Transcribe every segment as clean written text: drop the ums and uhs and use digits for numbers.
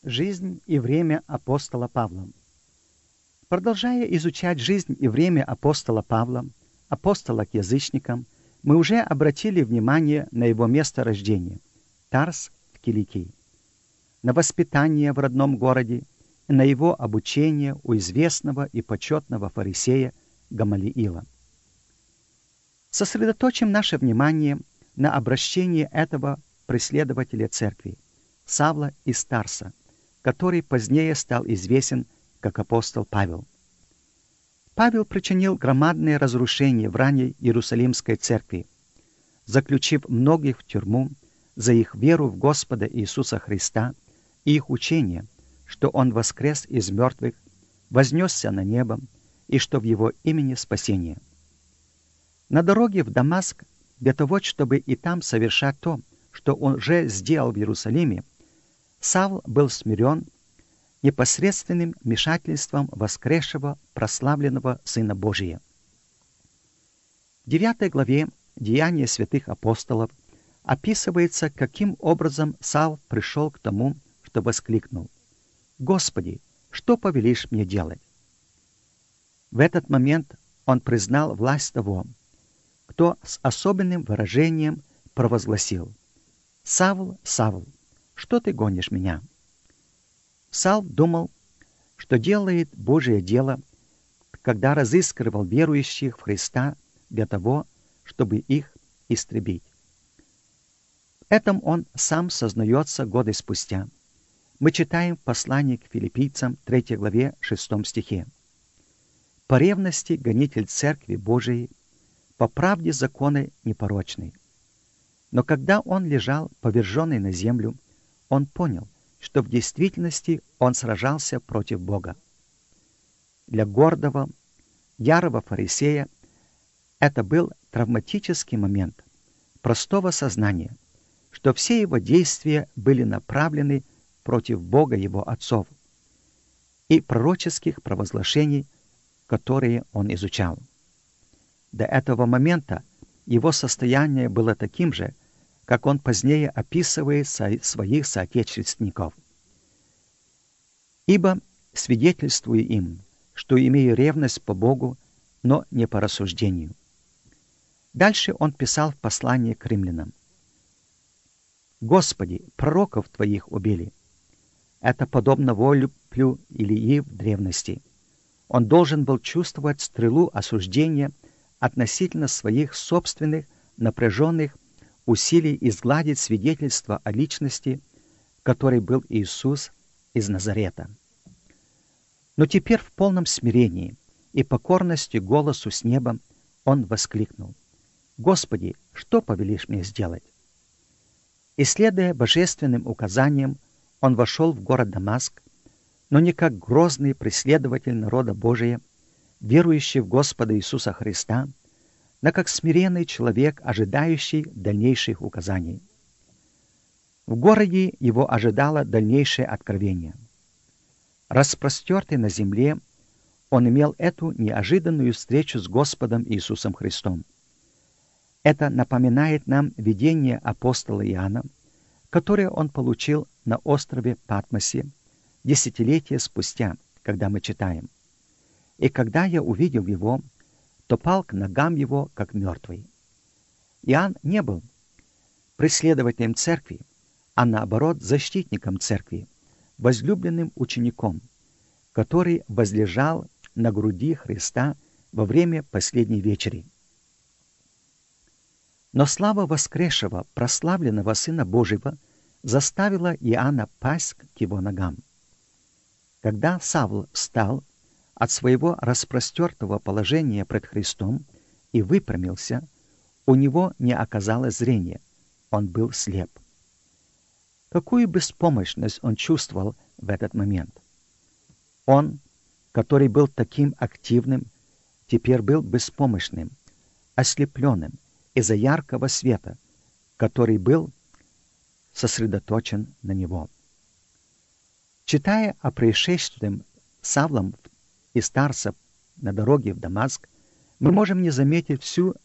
Жизнь и время апостола Павла. Продолжая изучать жизнь и время апостола Павла, апостола к язычникам, мы уже обратили внимание на его место рождения – Тарс в Киликии, на воспитание в родном городе и на его обучение у известного и почетного фарисея Гамалиила. Сосредоточим наше внимание на обращении этого преследователя церкви, Савла из Тарса, который позднее стал известен как апостол Павел. Павел причинил громадные разрушения в ранней Иерусалимской церкви, заключив многих в тюрьму за их веру в Господа Иисуса Христа и их учение, что Он воскрес из мертвых, вознесся на небо и что в Его имени спасение. На дороге в Дамаск, для того, чтобы и там совершать то, что Он уже сделал в Иерусалиме, Савл был смирен непосредственным вмешательством воскресшего прославленного Сына Божия. В 9 главе Деяния святых апостолов описывается, каким образом Савл пришел к тому, что воскликнул: «Господи, что повелишь мне делать?» В этот момент он признал власть того, кто с особенным выражением провозгласил: «Савл, Савл, что ты гонишь меня?» Савл думал, что делает Божие дело, когда разыскивал верующих в Христа для того, чтобы их истребить. В этом он сам сознается годы спустя. Мы читаем в послании к филиппийцам 3 главе 6 стихе. «По ревности гонитель Церкви Божией, по правде закона непорочный. Но когда он лежал поверженный на землю, он понял, что в действительности он сражался против Бога. Для гордого, ярого фарисея это был травматический момент простого сознания, что все его действия были направлены против Бога его отцов и пророческих провозглашений, которые он изучал. До этого момента его состояние было таким же, как он позднее описывает своих соотечественников. «Ибо свидетельствую им, что имею ревность по Богу, но не по рассуждению». Дальше он писал в послании к римлянам: «Господи, пророков Твоих убили». Это подобно воплю Илии в древности. Он должен был чувствовать стрелу осуждения относительно своих собственных напряженных усилий изгладить свидетельство о личности, которой был Иисус из Назарета. Но теперь в полном смирении и покорности голосу с неба он воскликнул: «Господи, что повелишь мне сделать?» И, следуя божественным указаниям, он вошел в город Дамаск, но не как грозный преследователь народа Божия, верующий в Господа Иисуса Христа, но как смиренный человек, ожидающий дальнейших указаний. В городе его ожидало дальнейшее откровение. Распростертый на земле, он имел эту неожиданную встречу с Господом Иисусом Христом. Это напоминает нам видение апостола Иоанна, которое он получил на острове Патмосе десятилетия спустя, когда мы читаем: «И когда я увидел его, то пал к ногам его, как мертвый». Иоанн не был преследователем церкви, а наоборот защитником церкви, возлюбленным учеником, который возлежал на груди Христа во время последней вечери. Но слава воскресшего, прославленного Сына Божьего заставила Иоанна пасть к его ногам. Когда Савл встал от своего распростертого положения пред Христом и выпрямился, у него не оказалось зрения, он был слеп. Какую беспомощность он чувствовал в этот момент? Он, который был таким активным, теперь был беспомощным, ослепленным из-за яркого света, который был сосредоточен на него. Читая о происшествии с Савлом из Тарса на дороге в Дамаск, мы можем не заметить всю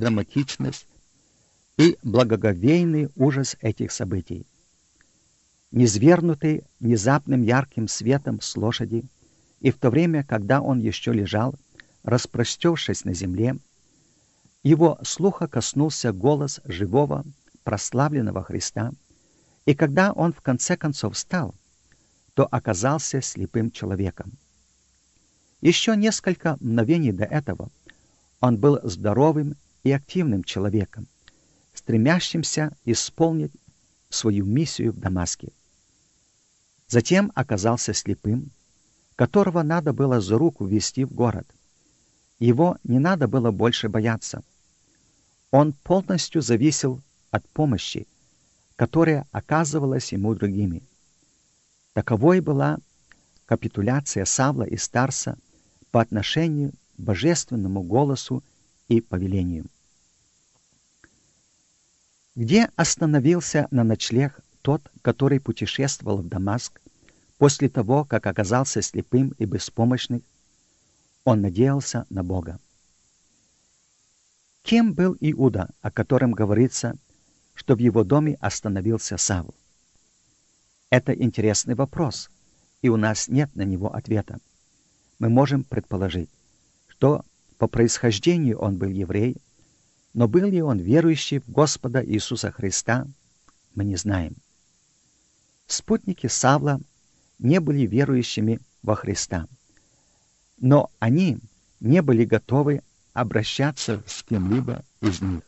драматичность и благоговейный ужас этих событий. низвергнутый внезапным ярким светом с лошади, и в то время, когда он еще лежал, распростершись на земле, его слуха коснулся голос живого, прославленного Христа, и когда он в конце концов встал, то оказался слепым человеком. Еще несколько мгновений до этого он был здоровым и активным человеком, стремящимся исполнить свою миссию в Дамаске. Затем оказался слепым, которого надо было за руку ввести в город. Его не надо было больше бояться. Он полностью зависел от помощи, которая оказывалась ему другими. Таковой была капитуляция Савла и Тарса по отношению к божественному голосу и повелению. Где остановился на ночлег тот, который путешествовал в Дамаск после того, как оказался слепым и беспомощным? Он надеялся на Бога. Кем был Иуда, о котором говорится, что в его доме остановился Савл? Это интересный вопрос, и у нас нет на него ответа. Мы можем предположить, что по происхождению он был еврей, но был ли он верующий в Господа Иисуса Христа, мы не знаем. Спутники Савла не были верующими во Христа, но они не были готовы обращаться с кем-либо из них.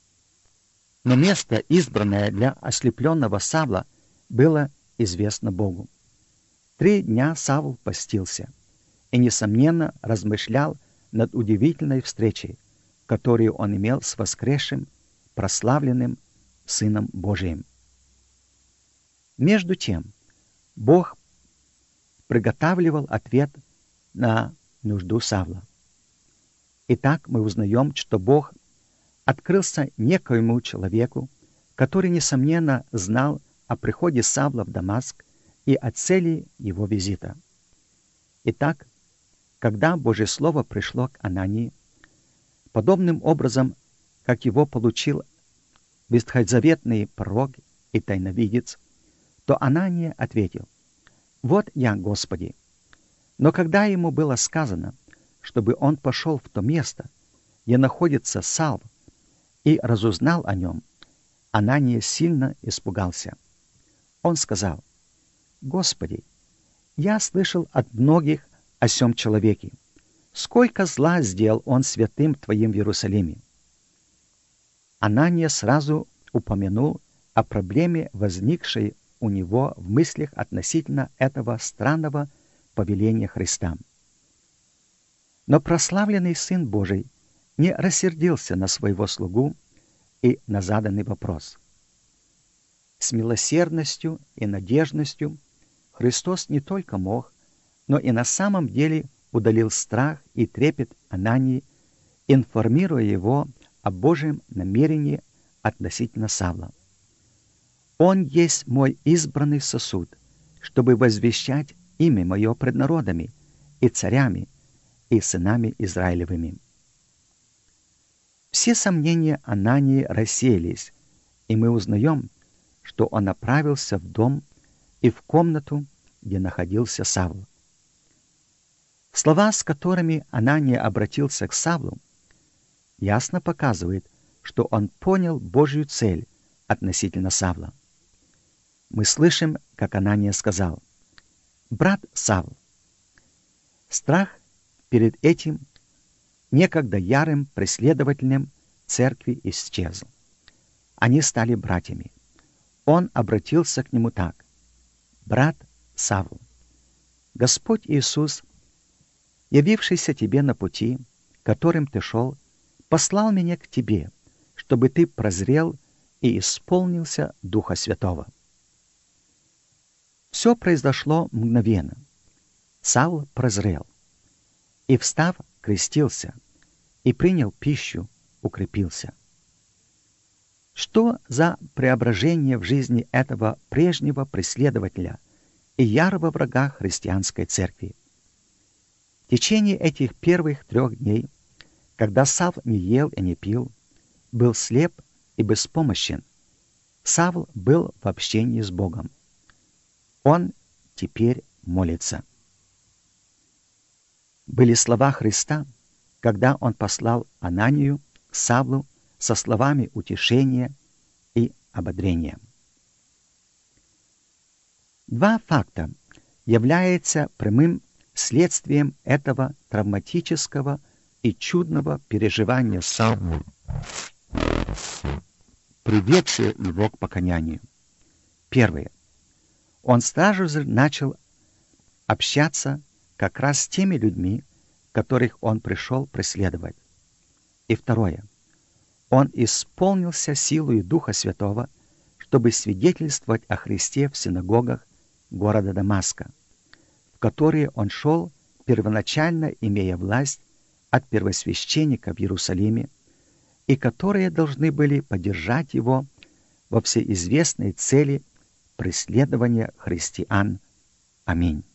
Но место, избранное для ослепленного Савла, было известно Богу. 3 дня Савл постился и, несомненно, размышлял над удивительной встречей, которую он имел с воскресшим, прославленным Сыном Божиим. Между тем, Бог приготавливал ответ на нужду Савла. Итак, мы узнаем, что Бог открылся некоему человеку, который, несомненно, знал о приходе Савла в Дамаск и о цели его визита. Итак, когда Божье Слово пришло к Анании, подобным образом, как его получил ветхозаветный пророк и тайновидец, то Анания ответил: «Вот я, Господи». Но когда ему было сказано, чтобы он пошел в то место, где находится Савл, и разузнал о нем, Анания сильно испугался. Он сказал: «Господи, я слышал от многих о сем человеке. Сколько зла сделал он святым Твоим в Иерусалиме». Анания сразу упомянул о проблеме, возникшей у него в мыслях относительно этого странного повеления Христа. Но прославленный Сын Божий не рассердился на своего слугу и на заданный вопрос. С милосердностью и надежностью Христос не только мог, но и на самом деле удалил страх и трепет Анании, информируя его о Божьем намерении относительно Савла. «Он есть мой избранный сосуд, чтобы возвещать имя мое пред народами и царями и сынами Израилевыми». Все сомнения Анании рассеялись, и мы узнаем, что он направился в дом и в комнату, где находился Савл. Слова, с которыми Анания обратился к Савлу, ясно показывают, что он понял Божью цель относительно Савла. Мы слышим, как Анания сказал: «Брат Савл». Страх перед этим некогда ярым преследователем церкви исчезл. Они стали братьями. Он обратился к нему так: «Брат Савл, Господь Иисус, явившийся тебе на пути, которым ты шел, послал меня к тебе, чтобы ты прозрел и исполнился Духа Святого». Все произошло мгновенно. Савл прозрел и, встав, крестился и принял пищу, укрепился. Что за преображение в жизни этого прежнего преследователя и ярого врага христианской церкви? В течение этих первых 3 дней, когда Савл не ел и не пил, был слеп и беспомощен, Савл был в общении с Богом. Он теперь молится. Были слова Христа, когда Он послал Ананию к Савлу со словами утешения и ободрения. Два факта являются прямым следствием этого травматического и чудного переживания Савлы, приведшее его к покаянию. Первое. Он сразу же начал общаться как раз с теми людьми, которых он пришел преследовать. И второе. Он исполнился силою Духа Святого, чтобы свидетельствовать о Христе в синагогах города Дамаска, в которые он шел, первоначально имея власть от первосвященника в Иерусалиме, и которые должны были поддержать его во всеизвестной цели преследования христиан. Аминь.